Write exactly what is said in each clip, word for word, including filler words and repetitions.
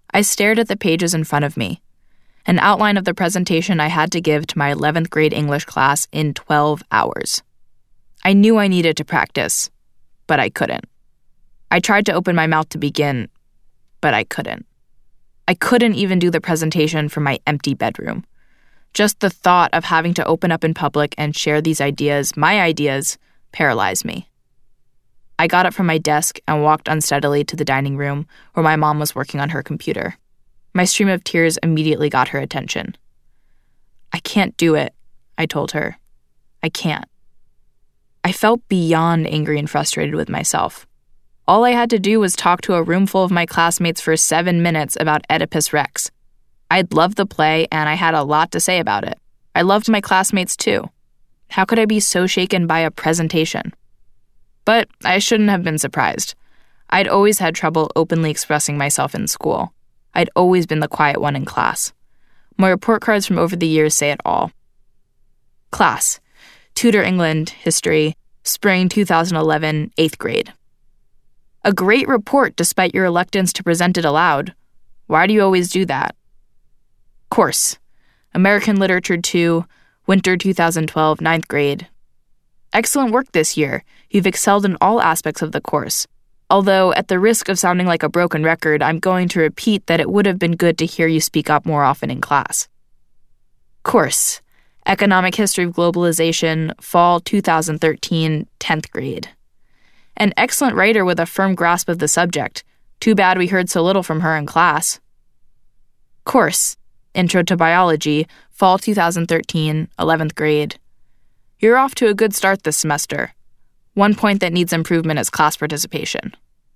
I stared at the pages in front of me, an outline of the presentation I had to give to my eleventh grade English class in twelve hours. I knew I needed to practice, but I couldn't. I tried to open my mouth to begin, but I couldn't. I couldn't even do the presentation from my empty bedroom. Just the thought of having to open up in public and share these ideas, my ideas, paralyzed me. I got up from my desk and walked unsteadily to the dining room where my mom was working on her computer. My stream of tears immediately got her attention. "I can't do it," I told her. "I can't." I felt beyond angry and frustrated with myself. All I had to do was talk to a room full of my classmates for seven minutes about Oedipus Rex. I'd loved the play, and I had a lot to say about it. I loved my classmates, too. How could I be so shaken by a presentation? But I shouldn't have been surprised. I'd always had trouble openly expressing myself in school. I'd always been the quiet one in class. My report cards from over the years say it all. Class: Tudor England, History, Spring two thousand eleven, eighth grade. A great report despite your reluctance to present it aloud. Why do you always do that? Course: American Literature two, Winter two thousand twelve, ninth grade. Excellent work this year. You've excelled in all aspects of the course. Although, at the risk of sounding like a broken record, I'm going to repeat that it would have been good to hear you speak up more often in class. Course: Economic History of Globalization, Fall two thousand thirteen, tenth grade. An excellent writer with a firm grasp of the subject. Too bad we heard so little from her in class. Course: Intro to Biology, Fall two thousand thirteen, eleventh grade. You're off to a good start this semester. One point that needs improvement is class participation.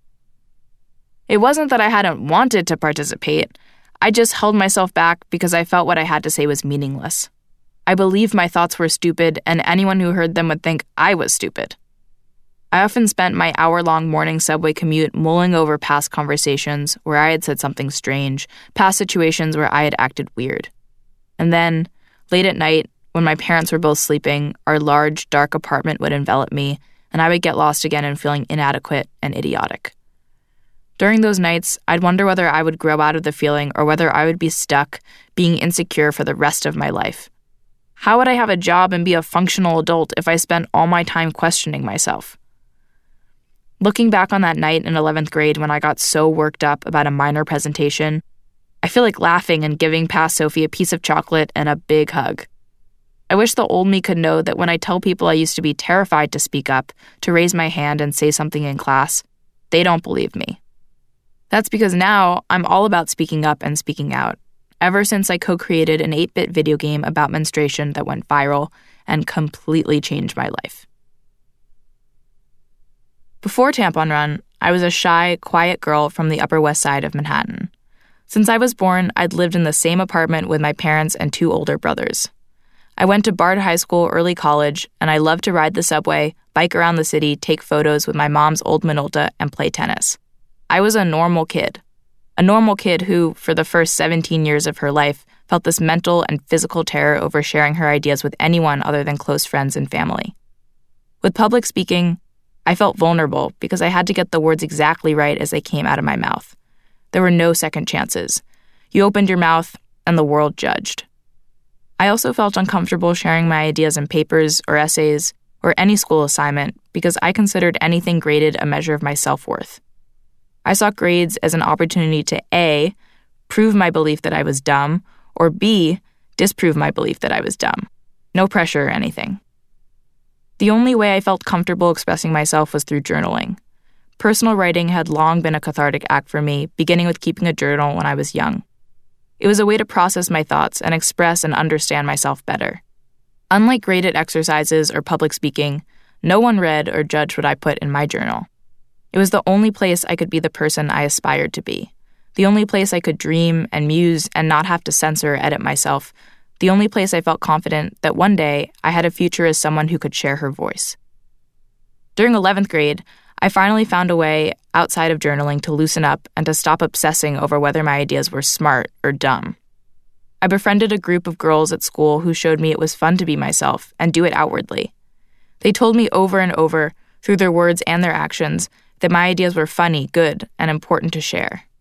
It wasn't that I hadn't wanted to participate. I just held myself back because I felt what I had to say was meaningless. I believed my thoughts were stupid, and anyone who heard them would think I was stupid. I often spent my hour-long morning subway commute mulling over past conversations where I had said something strange, past situations where I had acted weird. And then, late at night, when my parents were both sleeping, our large, dark apartment would envelop me, and I would get lost again in feeling inadequate and idiotic. During those nights, I'd wonder whether I would grow out of the feeling or whether I would be stuck, being insecure for the rest of my life. How would I have a job and be a functional adult if I spent all my time questioning myself? Looking back on that night in eleventh grade when I got so worked up about a minor presentation, I feel like laughing and giving past Sophie a piece of chocolate and a big hug. I wish the old me could know that when I tell people I used to be terrified to speak up, to raise my hand and say something in class, they don't believe me. That's because now I'm all about speaking up and speaking out, ever since I co-created an eight-bit video game about menstruation that went viral and completely changed my life. Before Tampon Run, I was a shy, quiet girl from the Upper West Side of Manhattan. Since I was born, I'd lived in the same apartment with my parents and two older brothers. I went to Bard High School early college, and I loved to ride the subway, bike around the city, take photos with my mom's old Minolta, and play tennis. I was a normal kid. A normal kid who, for the first seventeen years of her life, felt this mental and physical terror over sharing her ideas with anyone other than close friends and family. With public speaking, I felt vulnerable because I had to get the words exactly right as they came out of my mouth. There were no second chances. You opened your mouth, and the world judged. I also felt uncomfortable sharing my ideas in papers or essays or any school assignment because I considered anything graded a measure of my self-worth. I saw grades as an opportunity to A, prove my belief that I was dumb, or B, disprove my belief that I was dumb. No pressure or anything. The only way I felt comfortable expressing myself was through journaling. Personal writing had long been a cathartic act for me, beginning with keeping a journal when I was young. It was a way to process my thoughts and express and understand myself better. Unlike graded exercises or public speaking, no one read or judged what I put in my journal. It was the only place I could be the person I aspired to be, the only place I could dream and muse and not have to censor or edit myself, the only place I felt confident that one day I had a future as someone who could share her voice. During eleventh grade, I finally found a way, outside of journaling, to loosen up and to stop obsessing over whether my ideas were smart or dumb. I befriended a group of girls at school who showed me it was fun to be myself and do it outwardly. They told me over and over, through their words and their actions, that my ideas were funny, good, and important to share.